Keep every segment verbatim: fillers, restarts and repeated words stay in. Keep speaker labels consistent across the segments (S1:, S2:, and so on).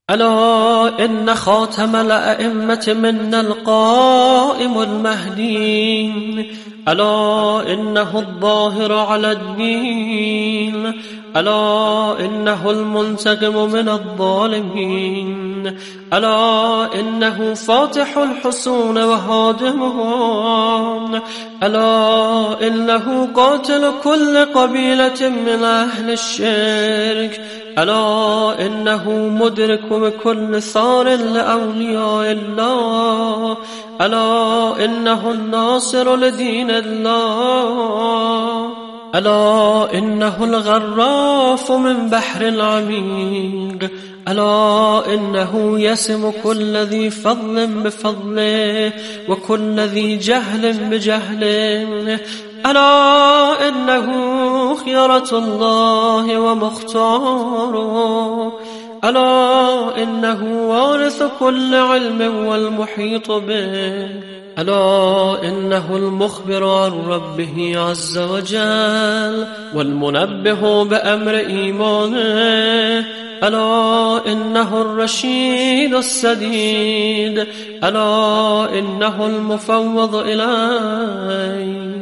S1: ألا إن خاتم الأئمة منا القائم المهدي، ألا إنه الظاهر على الدين، ألا إنه المنتقم من الظالمين، ألا إنه فاتح الحصون وهادمهم، ألا إنه قاتل كل قبيلة من أهل الشرك، ألا إنه مدرك بكل ثار لأولياء الله، ألا إنه الناصر لدين الله، ألا إنه الغراف من بحر العميق، ألا إنه يسم كل ذي فضل بفضله وكل ذي جهل بجهله، ألا إنه خيرة الله ومختاره، ألا إنه وارث كل علم والمحيط به، ألا إنه المخبر عن ربه عز وجل والمنبه بأمر إيمانه، ألا إنه الرشيد السديد، ألا إنه المفوض إليه،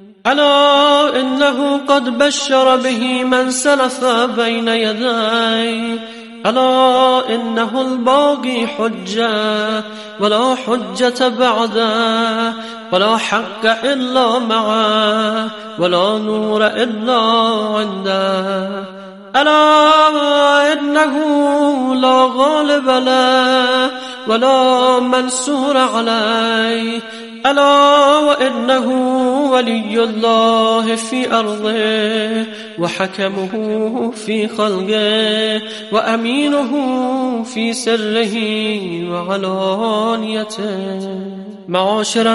S1: ألا إنه قد بشر به من سلف بين يديه، ألا إنه الباقي حجة ولا حجة بعده، ولا حق إلا معه ولا نور إلا عنده، ألا إنه لا غالب له ولا منصور عليه، ألا وإنه ولي الله في أرضه وحكمه في خلقه وأمينه في سره وعلانيته. معاشر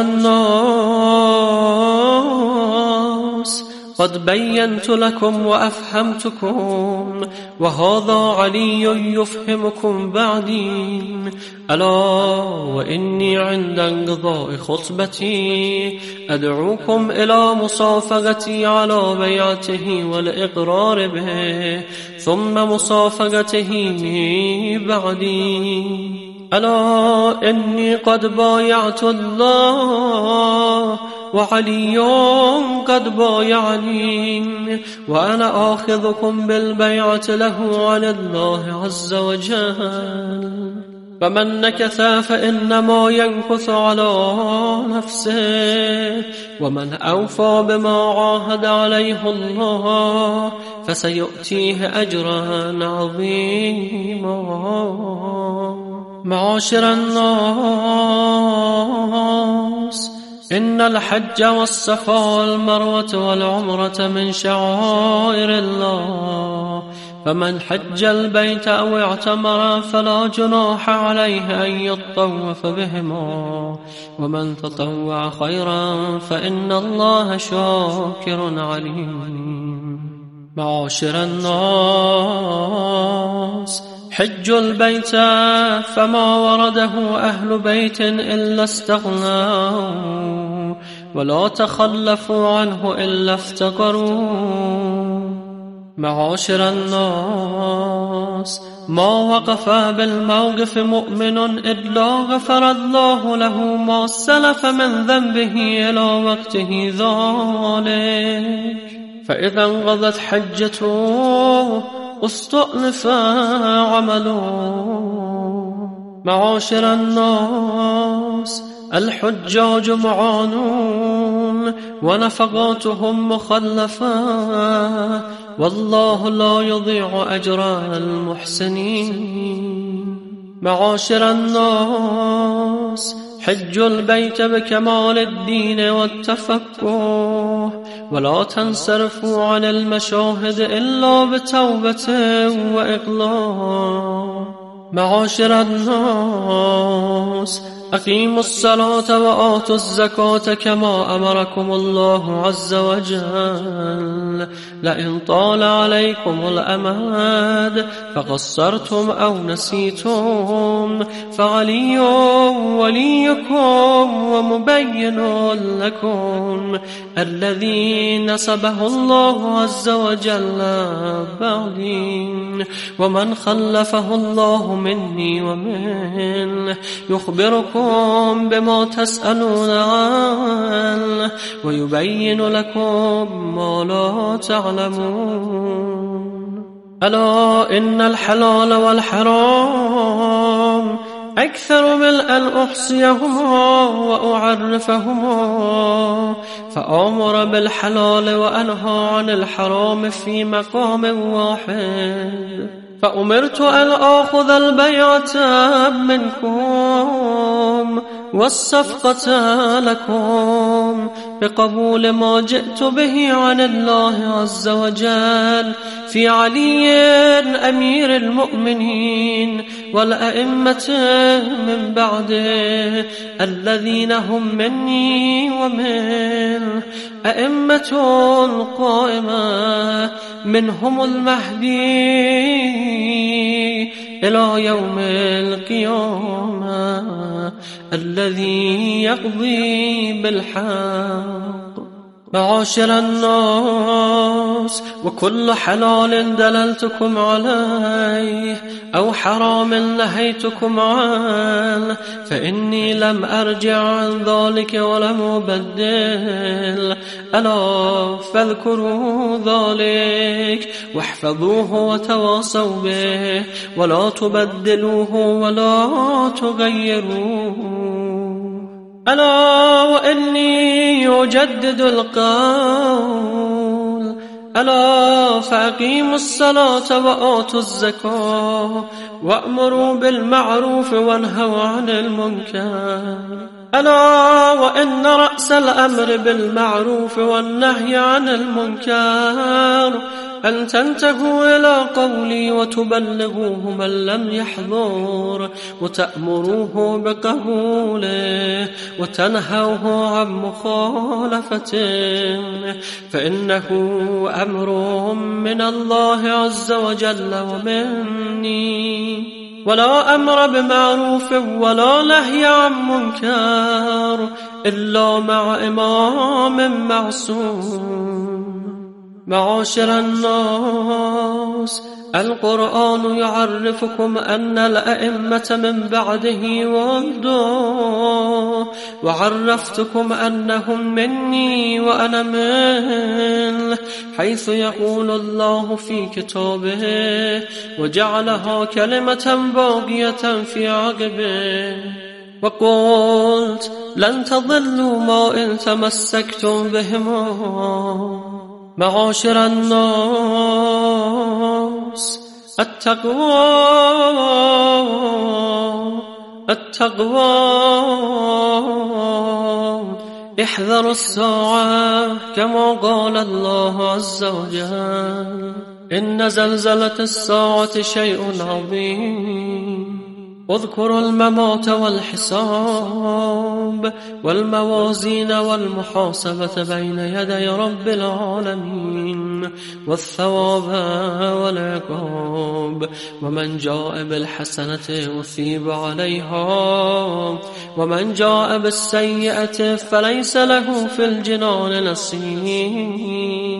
S1: الناس، قد بينت لكم وأفهمتكم، وهذا علي يفهمكم بعدي. ألا وإني عند انقضاء خطبتي أدعوكم إلى مصافقتي على بيعته والإقرار به، ثم مصافقته بعدي. ألا إني قد بايعت الله وعلي قد بايعني، وأنا آخذكم بالبيعة له على الله عز وجل. فمن نكث فإنما ينكث على نفسه، ومن أوفى بما عاهد عليه الله فسيؤتيه أجرا عظيما. معاشر الناس، إن الحج والصفا والمروة والعمرة من شعائر الله، فمن حج البيت أو اعتمر فلا جناح عليه أن يطوف بهما، ومن تطوع خيرا فإن الله شاكر عليم. معاشر الناس، حجوا البيت فما ورده أهل بيت إلا استغنوا، ولا تخلفوا عنه إلا افتقروا. معاشر الناس، ما وقف بالموقف مؤمن إلا غفر الله له ما سلف من ذنبه إلى وقته ذلك، فإذا انقضت حجته استؤنف عمله. معاشر الناس، الحجاج معانون ونفقاتهم مخلفة، والله لا يضيع أجر المحسنين. معاشر الناس، حجوا البيت بكمال الدين والتفقه، ولا تنصرفوا عن المشاهد إلا بتوبة وإقلاع. معاشر الناس، أقيموا الصلاة وآتوا الزكاة كما أمركم الله عز وجل. لئن طال عليكم الأمد فقصرتم أو نسيتم فعلي وليكم ومبين لكم الذي نسبه الله عز وجل بعدين. ومن خلفه الله مني ومنه يخبركم بما تسألون عنه ويبين لكم ما لا تعلمون. ألا إن الحلال والحرام أكثر من أن أحصيهما وأعرفهما، فآمر بالحلال وأنهى عن الحرام في مقام واحد. فأمرت أن آخذ البيعة منكم والصفقة لكم بقبول ما جئت به عن الله عز وجل في علي أمير المؤمنين والأئمة من بعده الذين هم مني ومن أئمة قائمة منهم المهدي إلى يوم القيامة الذي يقضي بالحق. معاشر الناس، وكل حلال دللتكم عليه أو حرام نهيتكم عنه فإني لم أرجع عن ذلك ولم أبدل. ألا فاذكروا ذلك واحفظوه وتواصوا به ولا تبدلوه ولا تغيروه. ألا وإني أجدد القول. ألا فأقيموا الصلاة وآتوا الزكاة وأمروا بالمعروف وانهوا عن المنكر. ألا وإن رأس الأمر بالمعروف والنهي عن المنكر أن تنتهوا إلى قولي وتبلغوه من لم يحضر وتأمروه بقبوله وتنهوه عن مخالفته، فإنه أمر من الله عز وجل ومني، ولا أمر بمعروف ولا نهي عن منكر إلا مع إمام معصوم. معاشر الناس، القرآن يعرفكم أن الأئمة من بعده ولده، وعرفتكم أنهم مني وأنا منه، حيث يقول الله في كتابه وجعلها كلمة باقية في عقبه. وقلت لن تضلوا ما إن تمسكتم بهما. معاشر الناس، التقوى التقوى احذروا الساعة كما قال الله عز وجل إن زلزلة الساعة شيء عظيم. اذكروا الممات والحساب والموازين والمحاسبة بين يدي رب العالمين والثواب والعقاب. ومن جاء بالحسنة أثيب عليها ومن جاء بالسيئة فليس له في الجنان نصيب.